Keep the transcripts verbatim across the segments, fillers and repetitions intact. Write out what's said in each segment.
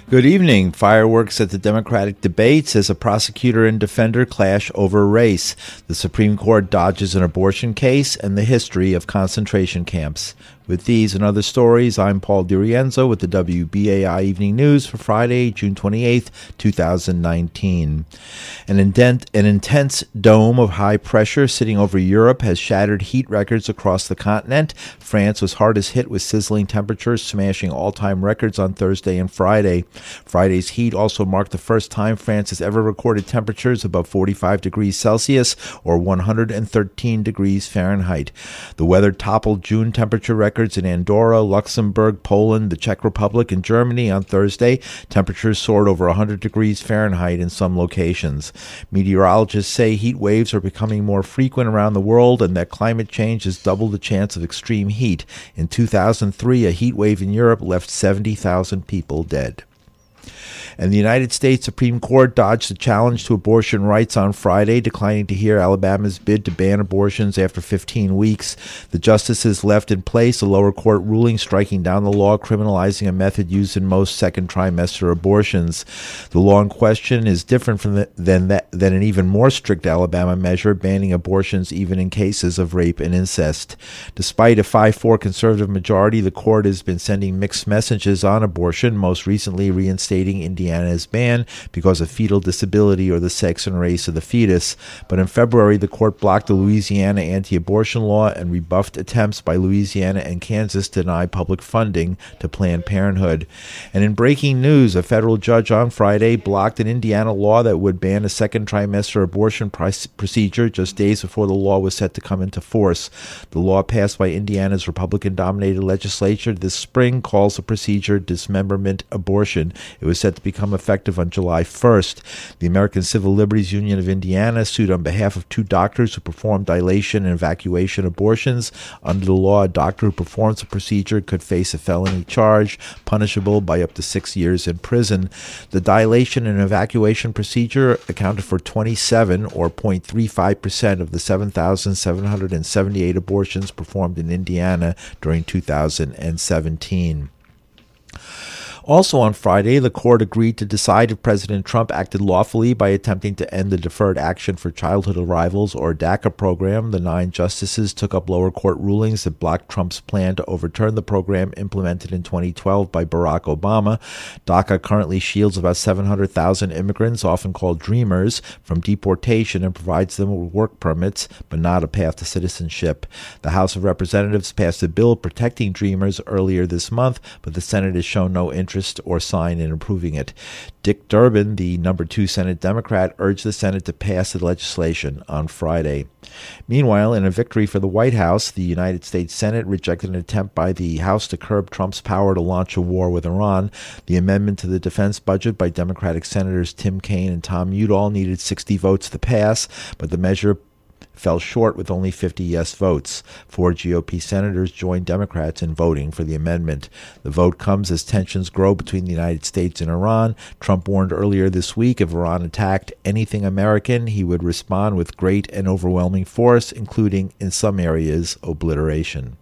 Good evening. Fireworks at the Democratic debates as a prosecutor and defender clash over race. The Supreme Court dodges an abortion case and the history of concentration camps. With these and other stories, I'm Paul DiRienzo with the W B A I Evening News for Friday, June twenty-eighth, two thousand nineteen. An, indent, an intense dome of high pressure sitting over Europe has shattered heat records across the continent. France was hardest hit with sizzling temperatures, smashing all-time records on Thursday and Friday. Friday's heat also marked the first time France has ever recorded temperatures above forty-five degrees Celsius or one hundred thirteen degrees Fahrenheit. The weather toppled June temperature records in Andorra, Luxembourg, Poland, the Czech Republic, and Germany on Thursday. Temperatures soared over one hundred degrees Fahrenheit in some locations. Meteorologists say heat waves are becoming more frequent around the world and that climate change has doubled the chance of extreme heat. In two thousand three, a heat wave in Europe left seventy thousand people dead. And the United States Supreme Court dodged a challenge to abortion rights on Friday, declining to hear Alabama's bid to ban abortions after fifteen weeks. The justices left in place a lower court ruling striking down the law criminalizing a method used in most second trimester abortions. The law in question is different from the, than, that, than an even more strict Alabama measure banning abortions even in cases of rape and incest. Despite a five four conservative majority, the court has been sending mixed messages on abortion, most recently reinstating Indiana Indiana's ban because of fetal disability or the sex and race of the fetus. But in February, the court blocked the Louisiana anti-abortion law and rebuffed attempts by Louisiana and Kansas to deny public funding to Planned Parenthood. And in breaking news, a federal judge on Friday blocked an Indiana law that would ban a second trimester abortion procedure just days before the law was set to come into force. The law passed by Indiana's Republican-dominated legislature this spring calls the procedure dismemberment abortion. It was set to become effective on July first. The American Civil Liberties Union of Indiana sued on behalf of two doctors who performed dilation and evacuation abortions. Under the law, a doctor who performs the procedure could face a felony charge, punishable by up to six years in prison. The dilation and evacuation procedure accounted for twenty-seven or zero point three five percent of the seven thousand seven hundred seventy-eight abortions performed in Indiana during two thousand seventeen. Also on Friday, the court agreed to decide if President Trump acted lawfully by attempting to end the Deferred Action for Childhood Arrivals, or DACA program. The nine justices took up lower court rulings that blocked Trump's plan to overturn the program implemented in twenty twelve by Barack Obama. DACA currently shields about seven hundred thousand immigrants, often called Dreamers, from deportation and provides them with work permits, but not a path to citizenship. The House of Representatives passed a bill protecting Dreamers earlier this month, but the Senate has shown no interest or sign in approving it. Dick Durbin, the number two Senate Democrat, urged the Senate to pass the legislation on Friday. Meanwhile, in a victory for the White House, the United States Senate rejected an attempt by the House to curb Trump's power to launch a war with Iran. The amendment to the defense budget by Democratic Senators Tim Kaine and Tom Udall needed sixty votes to pass, but the measure fell short with only fifty yes votes. Four G O P senators joined Democrats in voting for the amendment. The vote comes as tensions grow between the United States and Iran. Trump warned earlier this week if Iran attacked anything American, he would respond with great and overwhelming force, including, in some areas, obliteration.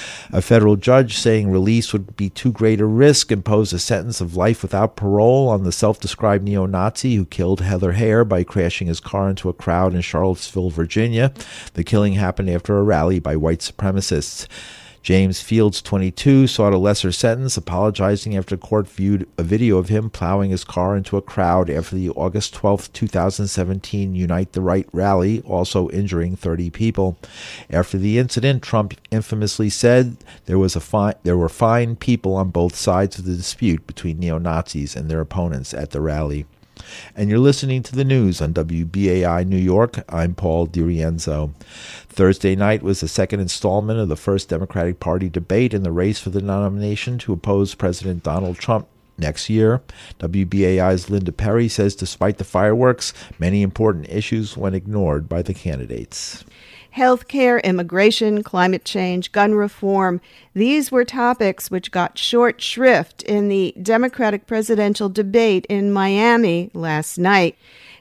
A federal judge saying release would be too great a risk imposed a sentence of life without parole on the self-described neo-Nazi who killed Heather Heyer by crashing his car into a crowd in Charlottesville, Virginia. The killing happened after a rally by white supremacists. James Fields, twenty-two, sought a lesser sentence, apologizing after court viewed a video of him plowing his car into a crowd after the August twelfth, two thousand seventeen Unite the Right rally, also injuring thirty people. After the incident, Trump infamously said there was a fi- there were fine people on both sides of the dispute between neo-Nazis and their opponents at the rally. And you're listening to the news on W B A I New York. I'm Paul DiRienzo. Thursday night was the second installment of the first Democratic Party debate in the race for the nomination to oppose President Donald Trump next year. W B A I's Linda Perry says despite the fireworks, many important issues went ignored by the candidates. Healthcare, immigration, climate change, gun reform. These were topics which got short shrift in the Democratic presidential debate in Miami last night.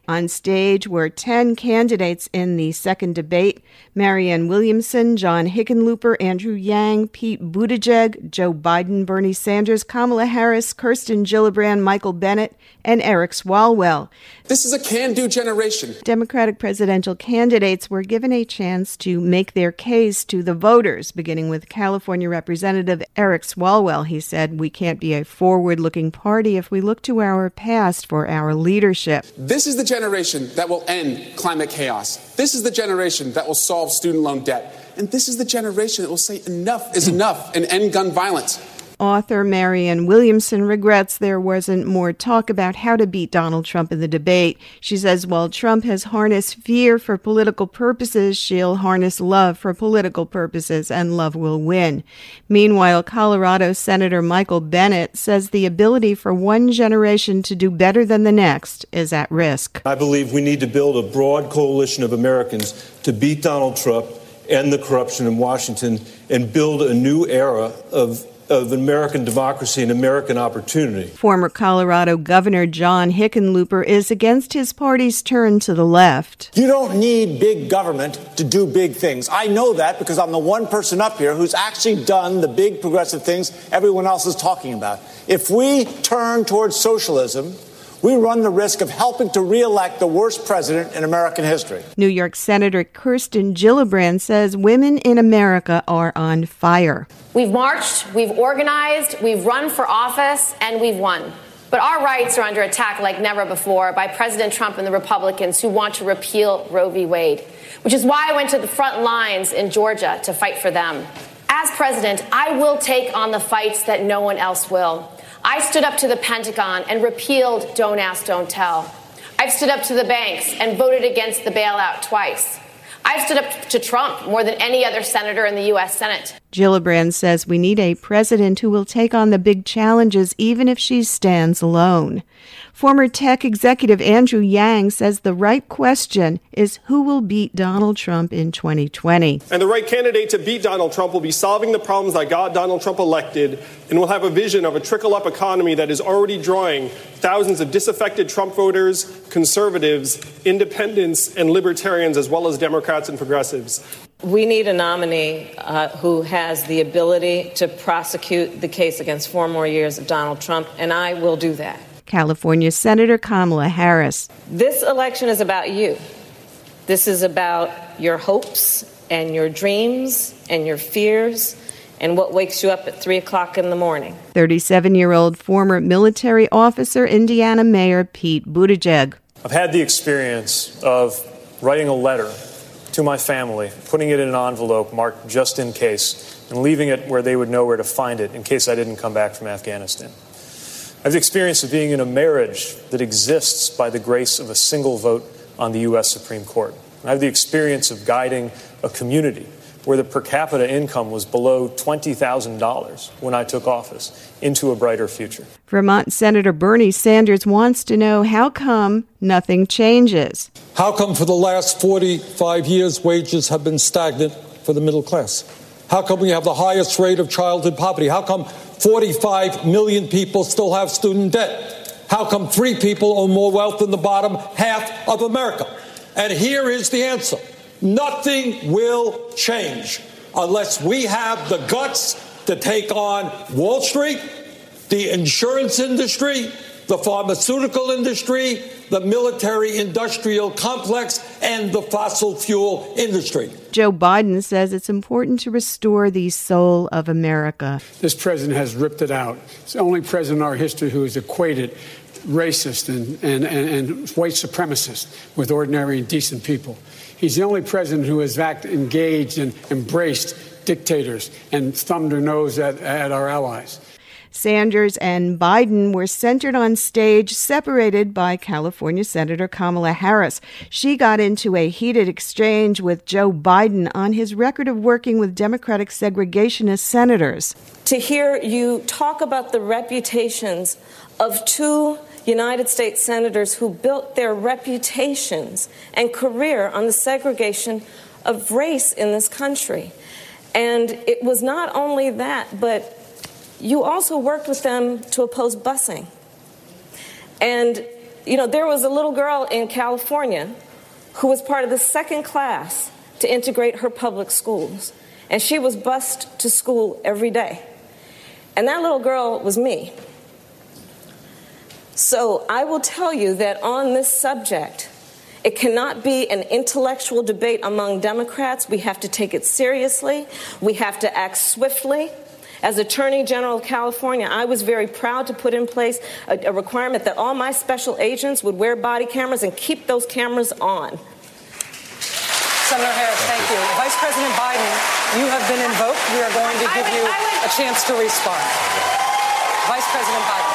On stage were ten candidates in the second debate: Marianne Williamson, John Hickenlooper, Andrew Yang, Pete Buttigieg, Joe Biden, Bernie Sanders, Kamala Harris, Kirsten Gillibrand, Michael Bennet, and Eric Swalwell. This is a can-do generation. Democratic presidential candidates were given a chance to make their case to the voters, beginning with California Representative Eric Swalwell. He said, "We can't be a forward-looking party if we look to our past for our leadership." This is the generation that will end climate chaos. This is the generation that will solve student loan debt. And this is the generation that will say enough is enough and end gun violence. Author Marianne Williamson regrets there wasn't more talk about how to beat Donald Trump in the debate. She says while Trump has harnessed fear for political purposes, she'll harness love for political purposes, and love will win. Meanwhile, Colorado Senator Michael Bennet says the ability for one generation to do better than the next is at risk. I believe we need to build a broad coalition of Americans to beat Donald Trump, end the corruption in Washington, and build a new era of of American democracy and American opportunity. Former Colorado Governor John Hickenlooper is against his party's turn to the left. You don't need big government to do big things. I know that because I'm the one person up here who's actually done the big progressive things everyone else is talking about. If we turn towards socialism, we run the risk of helping to reelect the worst president in American history. New York Senator Kirsten Gillibrand says women in America are on fire. We've marched, we've organized, we've run for office, and we've won. But our rights are under attack like never before by President Trump and the Republicans who want to repeal Roe v. Wade, which is why I went to the front lines in Georgia to fight for them. As president, I will take on the fights that no one else will. I stood up to the Pentagon and repealed Don't Ask, Don't Tell. I've stood up to the banks and voted against the bailout twice. I've stood up to Trump more than any other senator in the U S Senate. Gillibrand says we need a president who will take on the big challenges even if she stands alone. Former tech executive Andrew Yang says the right question is who will beat Donald Trump in twenty twenty. And the right candidate to beat Donald Trump will be solving the problems that got Donald Trump elected and will have a vision of a trickle-up economy that is already drawing thousands of disaffected Trump voters, conservatives, independents, and libertarians, as well as Democrats and progressives. We need a nominee uh, who has the ability to prosecute the case against four more years of Donald Trump, and I will do that. California Senator Kamala Harris. This election is about you. This is about your hopes and your dreams and your fears and what wakes you up at three o'clock in the morning. thirty-seven-year-old former military officer, Indiana Mayor Pete Buttigieg. I've had the experience of writing a letter to my family, putting it in an envelope marked just in case, and leaving it where they would know where to find it in case I didn't come back from Afghanistan. I have the experience of being in a marriage that exists by the grace of a single vote on the U S Supreme Court. I have the experience of guiding a community where the per capita income was below twenty thousand dollars when I took office into a brighter future. Vermont Senator Bernie Sanders wants to know how come nothing changes. How come for the last forty-five years wages have been stagnant for the middle class? How come we have the highest rate of childhood poverty? How come forty-five million people still have student debt? How come three people own more wealth than the bottom half of America? And here is the answer. Nothing will change unless we have the guts to take on Wall Street, the insurance industry, the pharmaceutical industry, the military-industrial complex, and the fossil fuel industry. Joe Biden says it's important to restore the soul of America. This president has ripped it out. It's the only president in our history who has equated racist and, and, and, and white supremacist with ordinary and decent people. He's the only president who has act, engaged and embraced dictators and thumbed her nose at, at our allies. Sanders and Biden were centered on stage, separated by California Senator Kamala Harris. She got into a heated exchange with Joe Biden on his record of working with Democratic segregationist senators. To hear you talk about the reputations of two United States senators who built their reputations and career on the segregation of race in this country. And it was not only that, but you also worked with them to oppose busing. And you know, there was a little girl in California who was part of the second class to integrate her public schools. And she was bused to school every day. And that little girl was me. So I will tell you that on this subject, it cannot be an intellectual debate among Democrats. We have to take it seriously. We have to act swiftly. As Attorney General of California, I was very proud to put in place a, a requirement that all my special agents would wear body cameras and keep those cameras on. Senator Harris, thank you. Vice President Biden, you have been invoked. We are going to give would, you would... a chance to respond. Vice President Biden.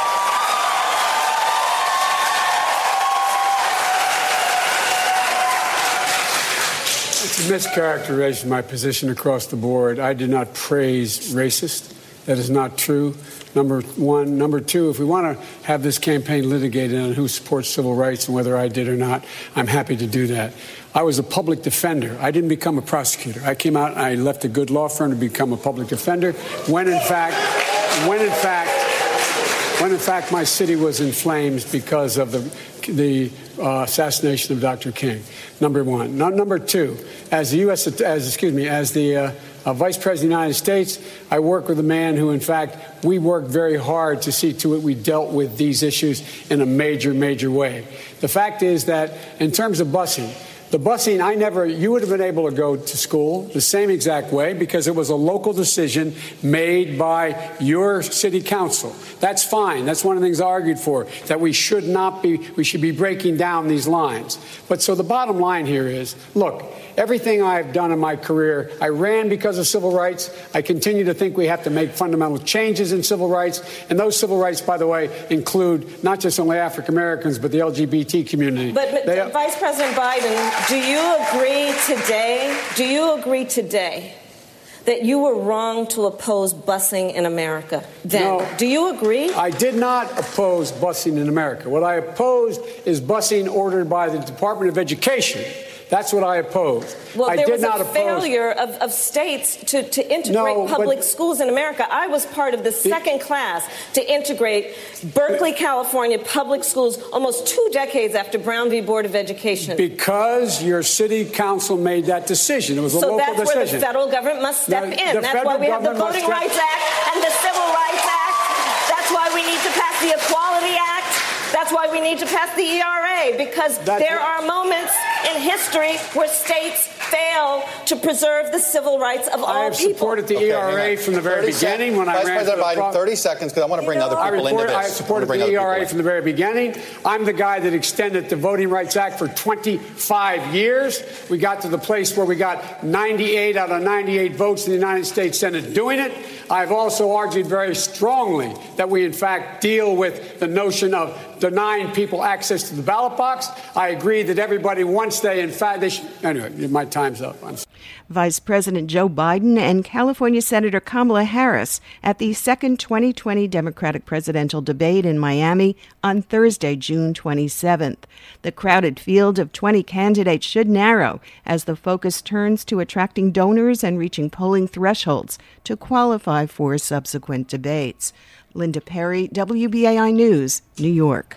It's a mischaracterization of my position across the board. I did not praise racist. That is not true. Number one. Number two, if we want to have this campaign litigated on who supports civil rights and whether I did or not, I'm happy to do that. I was a public defender. I didn't become a prosecutor. I came out and I left a good law firm to become a public defender when in fact, when in fact, when in fact my city was in flames because of the the uh, assassination of Doctor King. Number one. No, number two, as the U S as excuse me, as the uh, uh, Vice President of the United States, I work with a man who, in fact, we worked very hard to see to it we dealt with these issues in a major, major way. The fact is that in terms of busing, the busing, I never, you would have been able to go to school the same exact way because it was a local decision made by your city council. That's fine. That's one of the things I argued for, that we should not be, we should be breaking down these lines. But so the bottom line here is, look, everything I've done in my career, I ran because of civil rights. I continue to think we have to make fundamental changes in civil rights. And those civil rights, by the way, include not just only African Americans, but the L G B T community. But, but they, Vice President Biden, do you agree today, do you agree today that you were wrong to oppose busing in America then? No, do you agree? I did not oppose busing in America. What I opposed is busing ordered by the Department of Education. That's what I opposed. Well, I there did was not a oppose. failure of, of states to, to integrate no, public but, schools in America. I was part of the second class to integrate Berkeley, California public schools almost two decades after Brown v. Board of Education. Because your city council made that decision. It was a so local decision. So that's where the federal government must step the, in. The that's why we have the Voting Rights Act and the Civil Rights Act. That's why we need to pass the Equality Act. That's why we need to pass the E R A, because That's there are moments in history where states fail to preserve the civil rights of all people. I have supported the okay, E R A from the very beginning when Vice I ran President for the Biden, thirty seconds, because I want to bring you know, other people report, into this. I supported I the E R A from the very beginning. I'm the guy that extended the Voting Rights Act for twenty-five years. We got to the place where we got ninety-eight out of ninety-eight votes in the United States Senate doing it. I've also argued very strongly that we, in fact, deal with the notion of denying people access to the ballot box. I agree that everybody, once they, in fact, they should. Anyway, my time's up. I'm Vice President Joe Biden and California Senator Kamala Harris at the second twenty twenty Democratic presidential debate in Miami on Thursday, June twenty-seventh. The crowded field of twenty candidates should narrow as the focus turns to attracting donors and reaching polling thresholds to qualify for subsequent debates. Linda Perry, W B A I News, New York.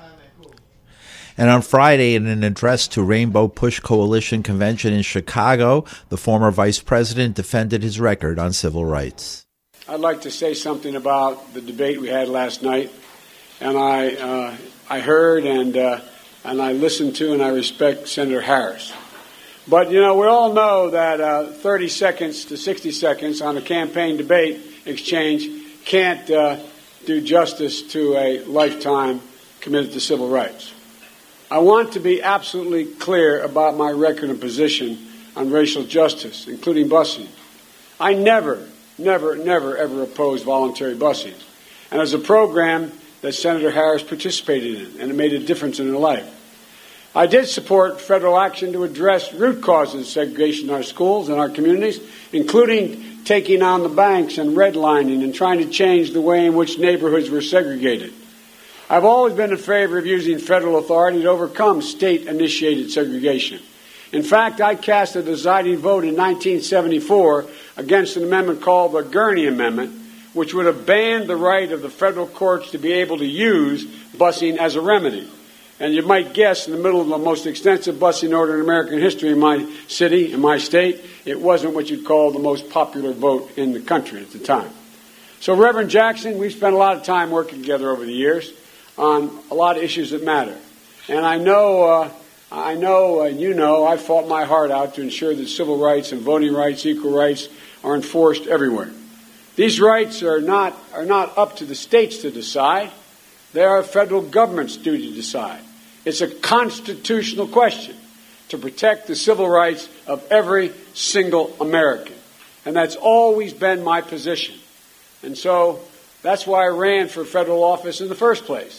And on Friday, in an address to Rainbow Push Coalition Convention in Chicago, the former vice president defended his record on civil rights. I'd like to say something about the debate we had last night. And I uh, I heard and uh, and I listened to and I respect Senator Harris. But, you know, we all know that uh, thirty seconds to sixty seconds on a campaign debate exchange can't uh, do justice to a lifetime committed to civil rights. I want to be absolutely clear about my record and position on racial justice, including busing. I never, never, never, ever opposed voluntary busing. And as a program that Senator Harris participated in, and it made a difference in her life. I did support federal action to address root causes of segregation in our schools and our communities, including taking on the banks and redlining and trying to change the way in which neighborhoods were segregated. I've always been in favor of using federal authority to overcome state-initiated segregation. In fact, I cast a deciding vote in nineteen seventy-four against an amendment called the Gurney Amendment, which would have banned the right of the federal courts to be able to use busing as a remedy. And you might guess, in the middle of the most extensive busing order in American history in my city, in my state, it wasn't what you'd call the most popular vote in the country at the time. So, Reverend Jackson, we've spent a lot of time working together over the years on a lot of issues that matter. And I know, uh, I know, and you know, I fought my heart out to ensure that civil rights and voting rights, equal rights, are enforced everywhere. These rights are not, are not up to the states to decide. They are a federal government's duty to decide. It's a constitutional question to protect the civil rights of every single American. And that's always been my position. And so that's why I ran for federal office in the first place.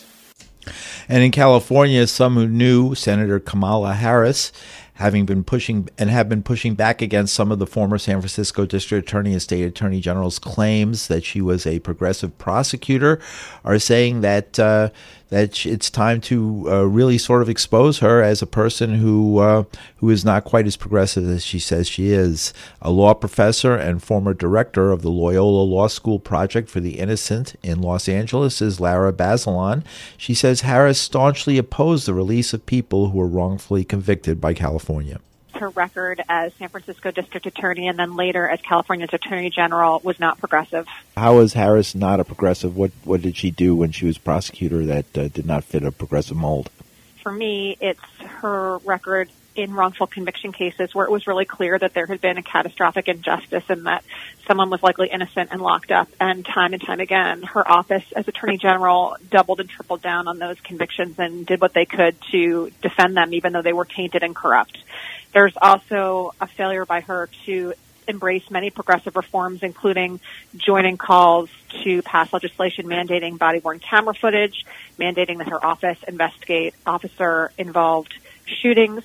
And in California, some who knew Senator Kamala Harris, having been pushing and have been pushing back against some of the former San Francisco District Attorney and State Attorney General's claims that she was a progressive prosecutor, are saying that uh, that it's time to uh, really sort of expose her as a person who uh, who is not quite as progressive as she says she is. A law professor and former director of the Loyola Law School Project for the Innocent in Los Angeles is Lara Bazelon. She says Harris staunchly opposed the release of people who were wrongfully convicted by California. Her record as San Francisco District Attorney and then later as California's Attorney General was not progressive. How is Harris not a progressive? What what did she do when she was prosecutor that uh, did not fit a progressive mold? For me, it's her record in wrongful conviction cases where it was really clear that there had been a catastrophic injustice and that someone was likely innocent and locked up. And time and time again, her office as Attorney General doubled and tripled down on those convictions and did what they could to defend them, even though they were tainted and corrupt. There's also a failure by her to embrace many progressive reforms, including joining calls to pass legislation mandating body-worn camera footage, mandating that her office investigate officer-involved shootings.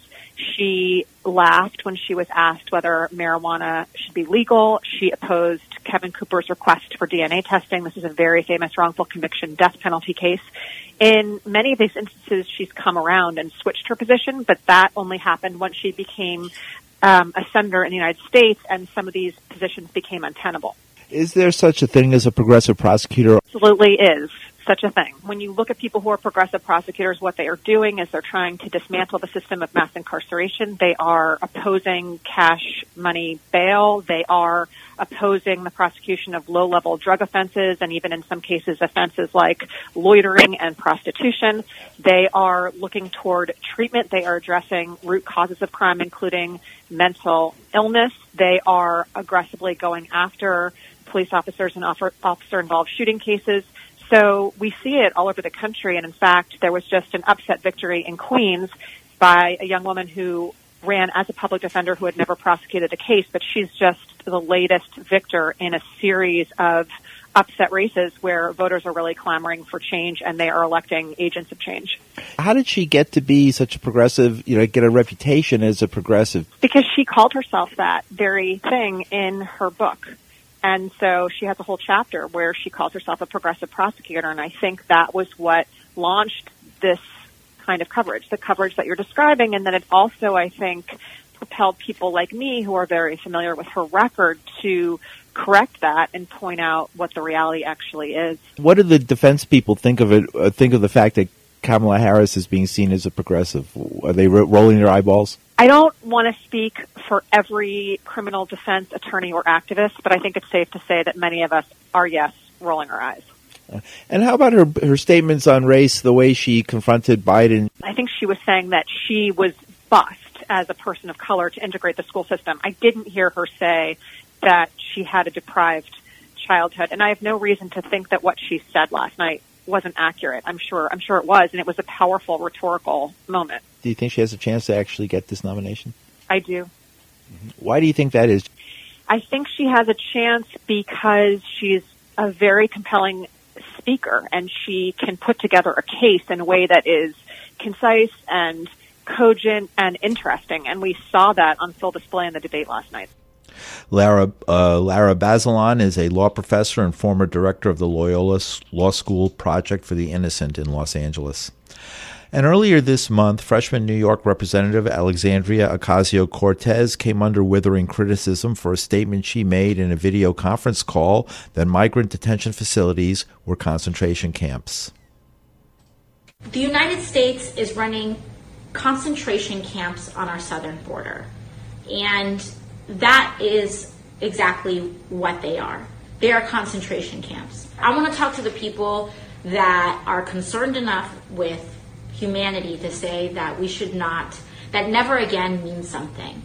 She laughed when she was asked whether marijuana should be legal. She opposed Kevin Cooper's request for D N A testing. This is a very famous wrongful conviction death penalty case. In many of these instances, she's come around and switched her position, but that only happened once she became um, a senator in the United States and some of these positions became untenable. Is there such a thing as a progressive prosecutor? Absolutely is such a thing. When you look at people who are progressive prosecutors, what they are doing is they're trying to dismantle the system of mass incarceration. They are opposing cash money bail. They are opposing the prosecution of low-level drug offenses and even in some cases offenses like loitering and prostitution. They are looking toward treatment. They are addressing root causes of crime, including mental illness. They are aggressively going after police officers and officer-involved shooting cases. So we see it all over the country, and in fact, there was just an upset victory in Queens by a young woman who ran as a public defender who had never prosecuted a case, but she's just the latest victor in a series of upset races where voters are really clamoring for change and they are electing agents of change. How did she get to be such a progressive, you know, get a reputation as a progressive? Because she called herself that very thing in her book. And so she has a whole chapter where she calls herself a progressive prosecutor, and I think that was what launched this kind of coverage, the coverage that you're describing, and then it also, I think, propelled people like me who are very familiar with her record to correct that and point out what the reality actually is. What do the defense people think of it, uh, think of the fact that Kamala Harris is being seen as a progressive? Are they ro- rolling their eyeballs? I don't want to speak for every criminal defense attorney or activist, but I think it's safe to say that many of us are, yes, rolling our eyes. Uh, and how about her her statements on race, the way she confronted Biden? I think she was saying that she was bused as a person of color to integrate the school system. I didn't hear her say that she had a deprived childhood, and I have no reason to think that what she said last night wasn't accurate. I'm sure I'm sure it was, and it was a powerful rhetorical moment. Do you think she has a chance to actually get this nomination? I do. Mm-hmm. Why do you think that is? I think she has a chance because she's a very compelling speaker, and she can put together a case in a way that is concise and cogent and interesting, and we saw that on full display in the debate last night. Lara, uh, Lara Bazelon is a law professor and former director of the Loyola Law School Project for the Innocent in Los Angeles. And earlier this month, freshman New York Representative Alexandria Ocasio-Cortez came under withering criticism for a statement she made in a video conference call that migrant detention facilities were concentration camps. The United States is running concentration camps on our southern border, and that is exactly what they are. They are concentration camps. I want to talk to the people that are concerned enough with humanity to say that we should not, that never again means something.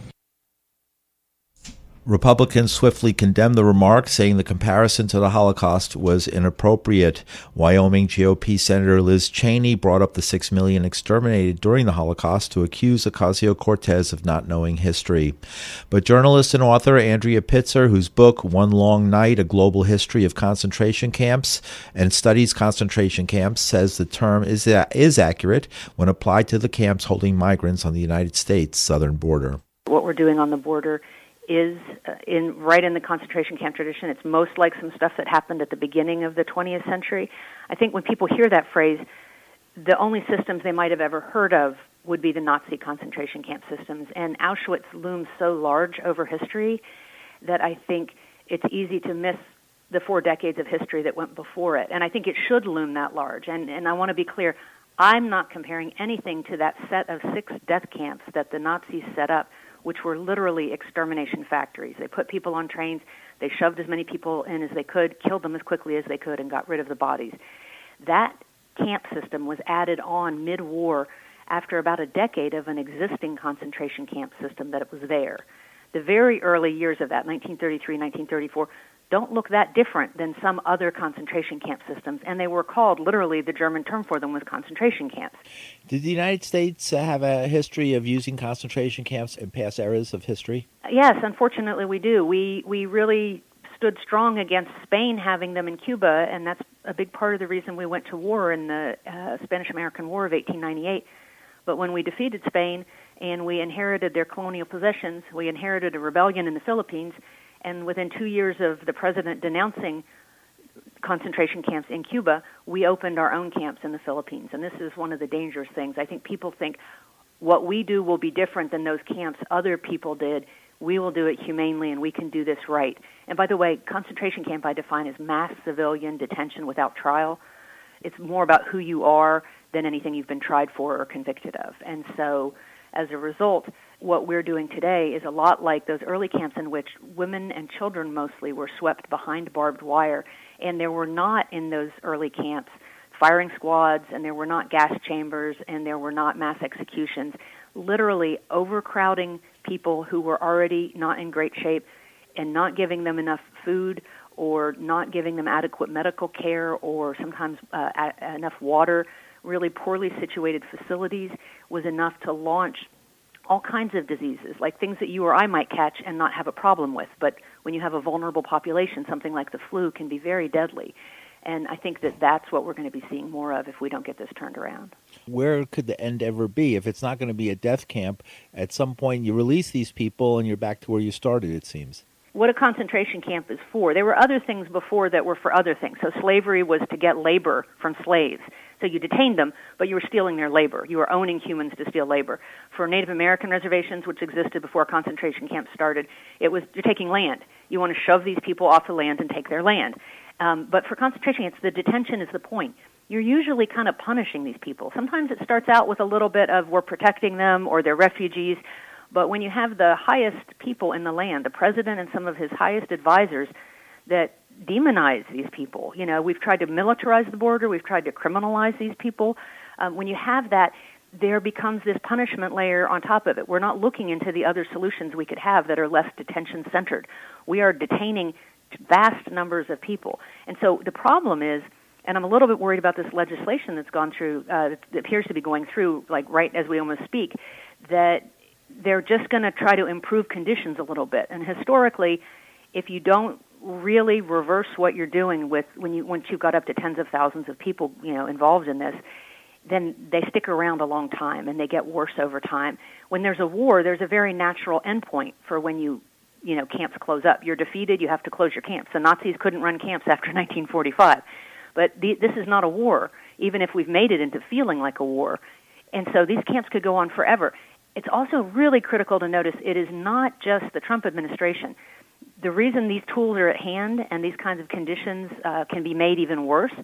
Republicans swiftly condemned the remark, saying the comparison to the Holocaust was inappropriate. Wyoming G O P Senator Liz Cheney brought up the six million exterminated during the Holocaust to accuse Ocasio-Cortez of not knowing history. But journalist and author Andrea Pitzer, whose book One Long Night, A Global History of Concentration Camps and Studies Concentration Camps, says the term is, is accurate when applied to the camps holding migrants on the United States southern border. What we're doing on the border is uh, in right in the concentration camp tradition. It's most like some stuff that happened at the beginning of the twentieth century. I think when people hear that phrase, the only systems they might have ever heard of would be the Nazi concentration camp systems. And Auschwitz looms so large over history that I think it's easy to miss the four decades of history that went before it. And I think it should loom that large. And, and I want to be clear, I'm not comparing anything to that set of six death camps that the Nazis set up, which were literally extermination factories. They put people on trains, they shoved as many people in as they could, killed them as quickly as they could, and got rid of the bodies. That camp system was added on mid-war after about a decade of an existing concentration camp system that it was there. The very early years of that, nineteen thirty-three, nineteen thirty-four, don't look that different than some other concentration camp systems, and they were called, literally, the German term for them was concentration camps. Did the United States uh, have a history of using concentration camps in past eras of history? Yes, unfortunately we do. We we really stood strong against Spain having them in Cuba, and that's a big part of the reason we went to war in the uh, Spanish-American War of eighteen ninety-eight. But when we defeated Spain and we inherited their colonial possessions, we inherited a rebellion in the Philippines, and within two years of the president denouncing concentration camps in Cuba, we opened our own camps in the Philippines. And this is one of the dangerous things. I think people think what we do will be different than those camps other people did. We will do it humanely, and we can do this right. And by the way, concentration camp I define as mass civilian detention without trial. It's more about who you are than anything you've been tried for or convicted of. And so as a result, what we're doing today is a lot like those early camps in which women and children mostly were swept behind barbed wire. And there were not in those early camps firing squads, and there were not gas chambers, and there were not mass executions. Literally overcrowding people who were already not in great shape and not giving them enough food or not giving them adequate medical care or sometimes uh, a- enough water, really poorly situated facilities was enough to launch all kinds of diseases, like things that you or I might catch and not have a problem with. But when you have a vulnerable population, something like the flu can be very deadly. And I think that that's what we're going to be seeing more of if we don't get this turned around. Where could the end ever be? If it's not going to be a death camp, at some point you release these people and you're back to where you started, it seems. What a concentration camp is for. There were other things before that were for other things. So slavery was to get labor from slaves. So you detained them, but you were stealing their labor. You were owning humans to steal labor. For Native American reservations, which existed before concentration camps started, it was you're taking land. You want to shove these people off the land and take their land. Um, but for concentration camps, the detention is the point. You're usually kind of punishing these people. Sometimes it starts out with a little bit of we're protecting them or they're refugees. But when you have the highest people in the land, the president and some of his highest advisors that demonize these people, you know, we've tried to militarize the border, we've tried to criminalize these people. Um, when you have that, there becomes this punishment layer on top of it. We're not looking into the other solutions we could have that are less detention-centered. We are detaining vast numbers of people. And so the problem is, and I'm a little bit worried about this legislation that's gone through, uh, that appears to be going through, like right as we almost speak, that they're just going to try to improve conditions a little bit. And historically, if you don't really reverse what you're doing with when you once you've got up to tens of thousands of people, you know, involved in this, then they stick around a long time and they get worse over time. When there's a war, there's a very natural endpoint for when you, you know, camps close up. You're defeated, you have to close your camps. The Nazis couldn't run camps after nineteen forty-five. But the, this is not a war, even if we've made it into feeling like a war. And so these camps could go on forever. It's also really critical to notice it is not just the Trump administration. The reason these tools are at hand and these kinds of conditions uh, can be made even worse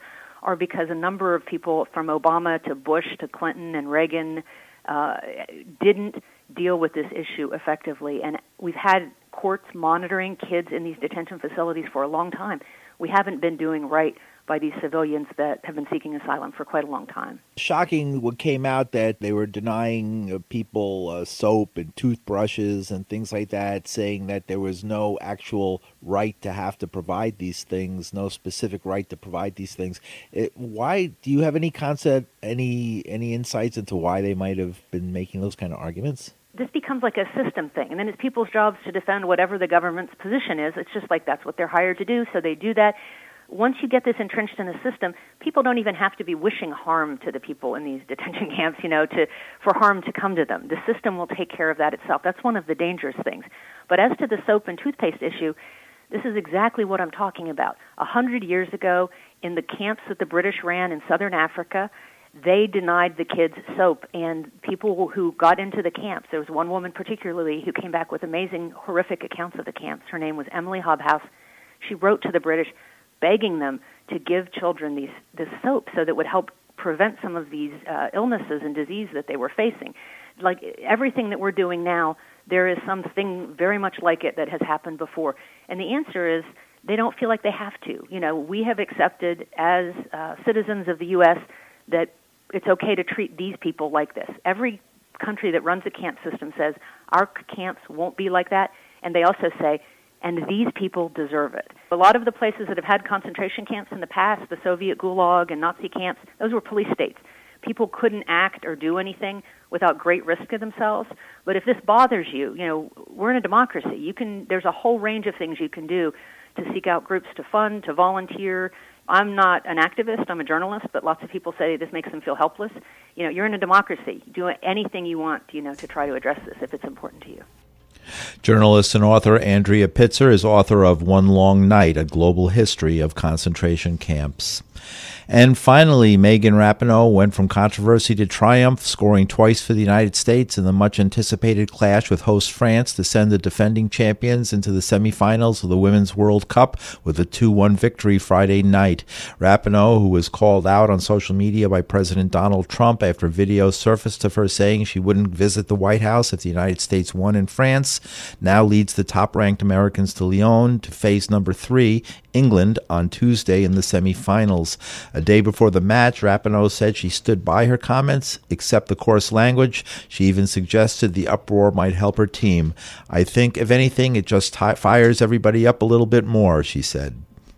are because a number of people, from Obama to Bush to Clinton and Reagan, uh, didn't deal with this issue effectively. And we've had courts monitoring kids in these detention facilities for a long time. We haven't been doing right by these civilians that have been seeking asylum for quite a long time. Shocking what came out that they were denying uh, people uh, soap and toothbrushes and things like that, saying that there was no actual right to have to provide these things, no specific right to provide these things. It, why do you have any concept, any any insights into why they might have been making those kind of arguments? This becomes like a system thing, and then it's people's jobs to defend whatever the government's position is. It's just like that's what they're hired to do, so they do that. Once you get this entrenched in the system, people don't even have to be wishing harm to the people in these detention camps, you know, to for harm to come to them. The system will take care of that itself. That's one of the dangerous things. But as to the soap and toothpaste issue, this is exactly what I'm talking about. A hundred years ago, in the camps that the British ran in southern Africa, they denied the kids soap, and people who got into the camps, there was one woman particularly who came back with amazing, horrific accounts of the camps. Her name was Emily Hobhouse. She wrote to the British begging them to give children these this soap so that would help prevent some of these uh, illnesses and disease that they were facing. Like everything that we're doing now, there is something very much like it that has happened before. And the answer is they don't feel like they have to. You know, we have accepted as uh, citizens of the U S that it's okay to treat these people like this. Every country that runs a camp system says our camps won't be like that, and they also say, and these people deserve it. A lot of the places that have had concentration camps in the past, the Soviet Gulag and Nazi camps, those were police states. People couldn't act or do anything without great risk to themselves. But if this bothers you, you know, we're in a democracy. You can. There's a whole range of things you can do to seek out groups to fund, to volunteer. I'm not an activist, I'm a journalist, but lots of people say this makes them feel helpless. You know, you're in a democracy. Do anything you want, you know, to try to address this if it's important to you. Journalist and author Andrea Pitzer is author of One Long Night, A Global History of Concentration Camps. And finally, Megan Rapinoe went from controversy to triumph, scoring twice for the United States in the much-anticipated clash with host France to send the defending champions into the semifinals of the Women's World Cup with a two one victory Friday night. Rapinoe, who was called out on social media by President Donald Trump after videos surfaced of her saying she wouldn't visit the White House if the United States won in France, now leads the top-ranked Americans to Lyon to face number three, England, on Tuesday in the semifinals. A day before the match, Rapinoe said she stood by her comments, except the coarse language. She even suggested the uproar might help her team. I think, if anything, it just t- fires everybody up a little bit more, she said.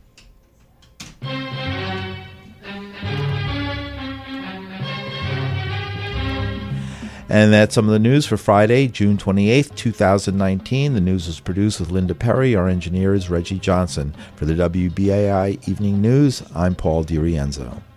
And that's some of the news for Friday, June twenty-eighth, twenty nineteen. The news was produced with Linda Perry. Our engineer is Reggie Johnson. For the W B A I Evening News, I'm Paul DiRienzo.